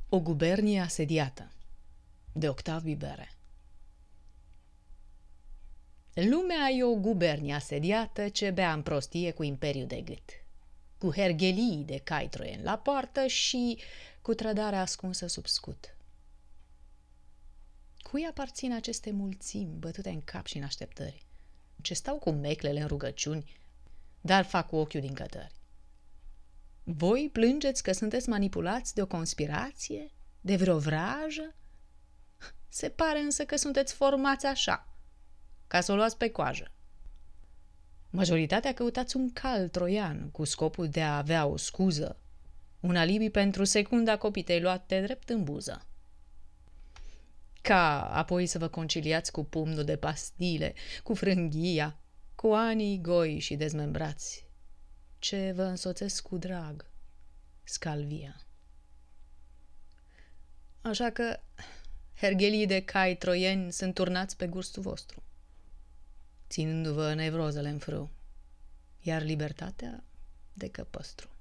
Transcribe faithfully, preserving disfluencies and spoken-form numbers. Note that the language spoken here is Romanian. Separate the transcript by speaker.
Speaker 1: O gubernie asediată de Octav Bibere. Lumea e o gubernie asediată ce bea în prostie cu imperiu de gât, cu herghelii de cai troieni la poartă și cu trădarea ascunsă sub scut. Cui aparțin aceste mulțimi bătute în cap și în așteptări, ce stau cu meclele în rugăciuni, dar fac cu ochiul din cătări? Voi plângeți că sunteți manipulați de o conspirație, de vreo vrajă? Se pare însă că sunteți formați așa, ca să o luați pe coajă. Majoritatea căutați un cal troian cu scopul de a avea o scuză, un alibi pentru secunda copitei luate drept în buză. Ca apoi să vă conciliați cu pumnul de pastile, cu frânghia, cu anii goi și dezmembrați, ce vă însoțesc cu drag, scalvia. Așa că herghelii de cai troieni sunt turnați pe gustul vostru, ținându-vă nevrozele în frâu, iar libertatea de căpăstru.